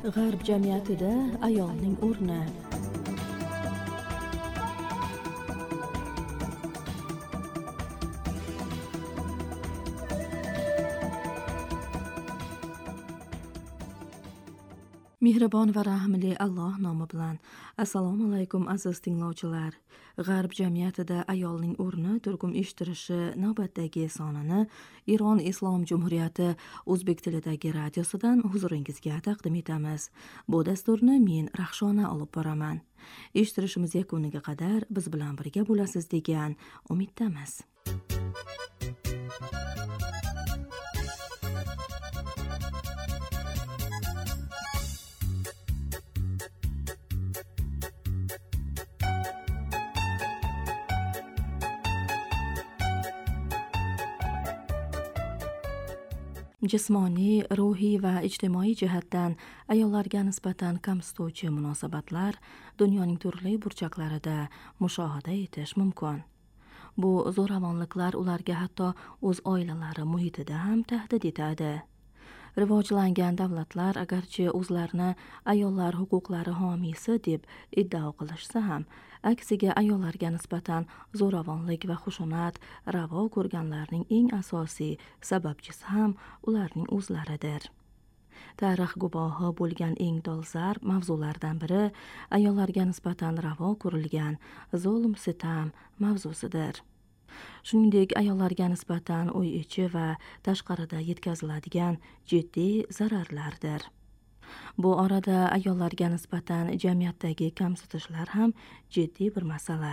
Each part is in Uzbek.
G'arb jamiyatida ayolning o'rni. Mehribon va rahmli Alloh nomi bilan. Assalomu alaykum aziz tinglovchilar. G'arb jamiyatida ayolning o'rni turkum eshittirishi navbatdagi sonini Iron Islom Jumhuriyati o'zbek tilidagi radiosidan huzuringizga taqdim etamiz. Bu dasturni men Rahshona olib boraman. Eshittirishimiz yakuniga qadar biz bilan birga bo'lasiz degan umiddamiz. Jismoniy, ruhiy va ijtimoiy jihatdan ayollarga nisbatan kamsituvchi munosabatlar dunyoning turli burchaklarida mushohada etish mumkin. Bu zo'ravonliklar ularga hatto o'z oilalari muhitida ham tahdid etadi. Rivojlangan davlatlar agarchi o'zlarini ayollar huquqlari homiysi deb iddao qilishsa ham, aksiga ayollarga nisbatan zo'ravonlik va xushunat ravo ko'rganlarning eng asosiy sababchisi ham ularning o'zlaridir. Tarix guvohi bo'lgan eng dolzarb mavzulardan biri ayollarga nisbatan ravo ko'rilgan zulm sitam mavzusidir. Shuningdek, ayollarga nisbatan uy ichi va tashqarida yetkaziladigan jiddiy zararlardir. Bu orada ayollarga nisbatan jamiyatdagi kamsitishlar ham jiddiy bir masala.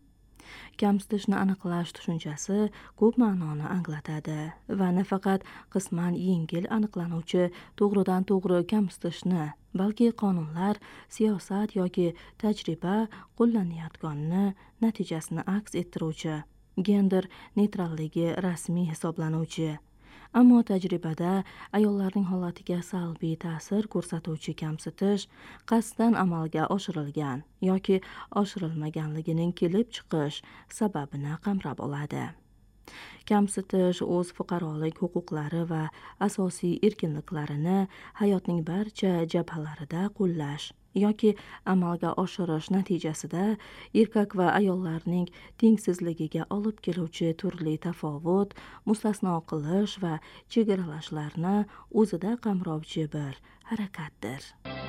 Kamsitishni aniqlash tushunchasi ko'p ma'noni anglatadi va nafaqat qisman yengil aniqlanuvchi to'g'ridan to'g'ri kamsitishni, balki qonunlar, siyosat yoki tajriba qo'llanayotgani natijasini aks ettiruvchi, gender neytralligi rasmiy hisoblanuvchi, ammo tajribada ayollarning holatiga salbiy ta'sir ko'rsatuvchi kamsitish qasddan amalga oshirilgan yoki oshirilmaganligining kelib chiqish sababini qamrab oladi. Kamsitish o'z fuqarolik huquqlari va asosiy erkinliklarini hayotning barcha jabhalarida qo'llash yoki amalga oshirish natijasida erkak va ayollarning tengsizligiga olib keluvchi turli tafovut, mustasno qilish va chegaralashlarni o'zida qamrovchi bir harakatdir.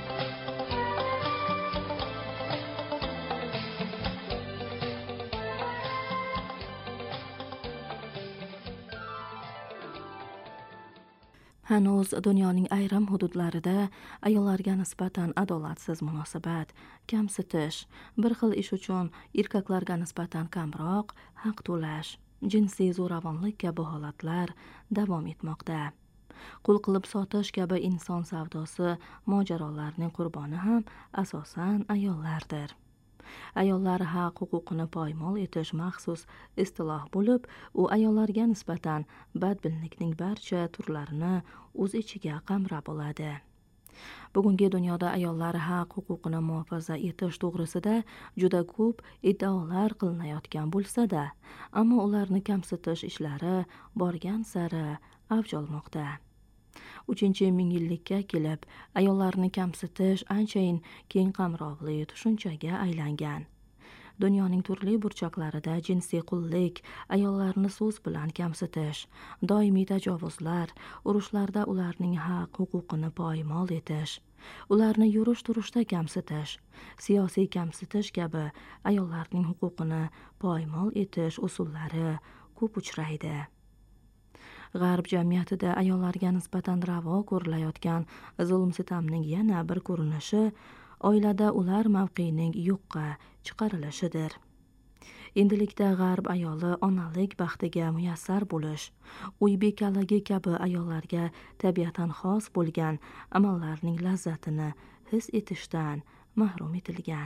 Hanuz dunyoning ayrim hududlarida ayollarga nisbatan adolatsiz munosabat, kamsitish, bir xil ish uchun erkaklarga nisbatan kamroq haq to'lash, jinsiy zo'ravonlik kabi holatlar davom etmoqda. Qul qilib sotish kabi inson savdosi mojarolarining qurboni ham asosan ayollardir. Ayollar haq huquqini poymol etish maxsus istiloh bo'lib, u ayollarga nisbatan badbinlikning barcha turlarini o'z ichiga qamrab oladi. Bugungi dunyoda ayollar haq huquqini muhofaza etish to'g'risida juda ko'p iddaolar qilinayotgan bo'lsa-da, ammo ularni kamsitish ishlari borgan sari avj olmoqda. 3-mingyillikka kelib, ayollarni kamsitish anchayin keng qamrovli tushunchaga aylangan. Dunyoning turli burchaklarida jinsiy qullik, ayollarni so'z bilan kamsitish, doimiy tajovuzlar, urushlarda ularning haq huquqini poymol etish, ularni yurish-turishda kamsitish, siyosiy kamsitish kabi ayollarning huquqini poymol etish usullari ko'p uchraydi. G'arb jamiyatida ayollarga nisbatan ravo ko'rilayotgan zulm-sitamning yana bir ko'rinishi oilada ular mavqeyining yo'qqa chiqarilishidir. Endilikda g'arb ayoli onalik baxtiga muyassar bo'lish, uy bekaligi kabi ayollarga tabiatan xos bo'lgan amallarning lazzatini his etishdan mahrum etilgan.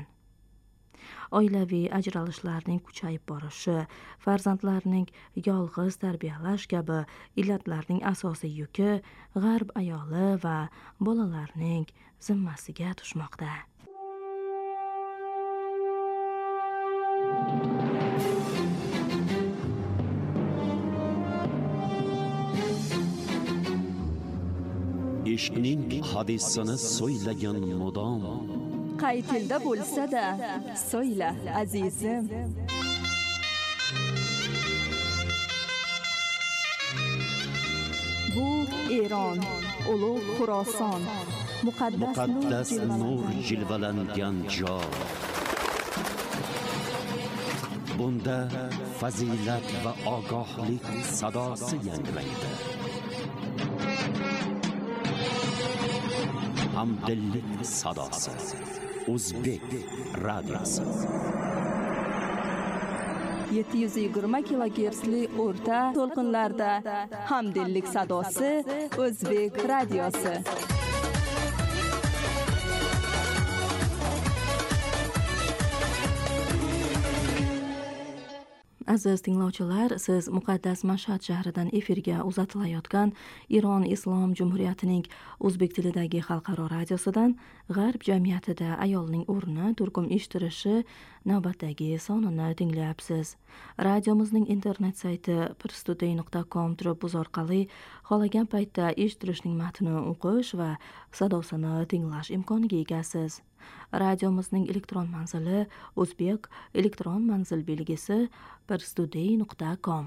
Oilaviy ajralishlarning kuchayib borishi, farzandlarning yolg'iz tarbiyalash kabi illatlarning asosiy yuki g'arb ayoli va bolalarning zimmasiga tushmoqda. ishqning hadisini so'ylagan mudom. Qay tilda bo'lsa-da, so'yla azizim. Bu Eron, ulug' Xuroson, muqaddas nur jilvalangan joy. Bunda fazilat va ogohlik sadosi yangraydi. Hamdillik sadosi. O'zbek radiosi. 720 kilogertsli o'rta to'lqinlarda hamdillik sadosi O'zbek radiosi. Aziz tinglovchilar, siz muqaddas Mashhad shahridan efirga uzatilayotgan Iron Islom Jumhuriyatining o'zbek tilidagi xalqaro radiosidan G'arb jamiyatida ayolning o'rni turkum eshittirishi navbatdagi sonini tinglayapsiz. Radiomizning internet sayti pirstuday.com /+ orqali xohlagan paytda eshittirishning matnini o'qish va sadosini tinglash imkoniga egasiz. Radiomizning elektron manzili o'zbek elektron manzil belgisi pirstuday.com.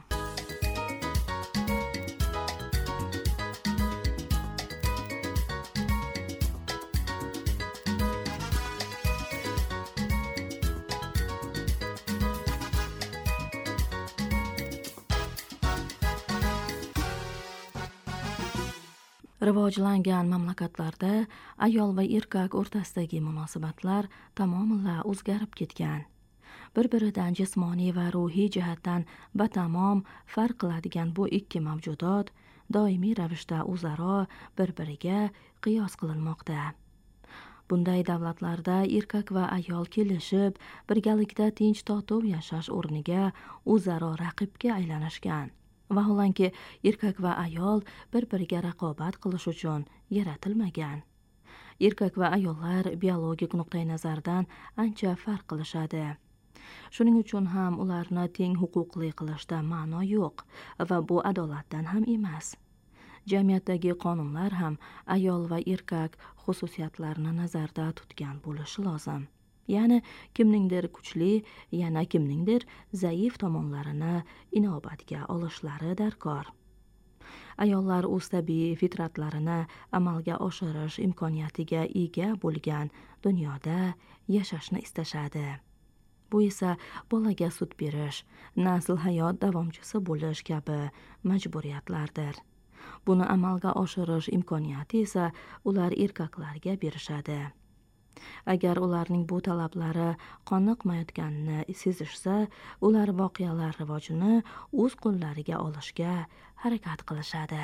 Rivojlangan mamlakatlarda ayol va erkak o'rtasidagi munosabatlar tamomila o'zgarib ketgan. Bir-biridan jismoniy va ruhiy jihatdan batamom farq qiladigan bu ikki mavjudot doimiy ravishda o'zaro bir-biriga qiyos qilinmoqda. Bunday davlatlarda erkak va ayol kelishib, birgalikda tinch totuv yashash o'rniga o'zaro raqibga aylanishgan. Vaholanki erkak va ayol bir-biriga raqobat qilish uchun yaratilmagan. Erkak va ayollar biologik nuqtai nazardan ancha farq qilishadi. Shuning uchun ham ularni teng huquqli qilishda ma'no yo'q va bu adolatdan ham emas. Jamiyatdagi qonunlar ham ayol va erkak xususiyatlarini nazarda tutgan bo'lishi lozim. Ya'ni kimningdir kuchli, yana kimningdir zaif tomonlarini inobatga olishlari darkor. Ayollar o'z tabiiy fitratlarini amalga oshirish imkoniyatiga ega bo'lgan dunyoda yashashni istashadi. Bu esa bolaga sut berish, nasl hayot davomchisi bo'lish kabi majburiyatlardir. Buni amalga oshirish imkoniyati esa ular erkaklarga berishadi. Agar ularning bu talablari qoniqmayotganini sezishsa, ular voqealar rivojini o'z qo'llariga olishga harakat qilishadi.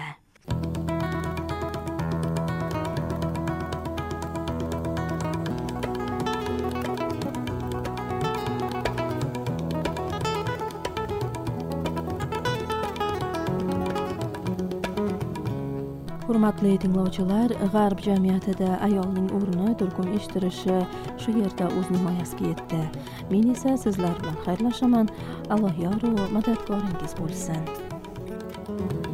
Hurmatli tinglovchilar, G'arb jamiyatida ayolning o'rni turkum eshittirishi shu yerda o'z nihoyasiga yetdi. Men esa sizlar bilan xayrlashaman. Alloh yor va madadkoringiz bo'lsin.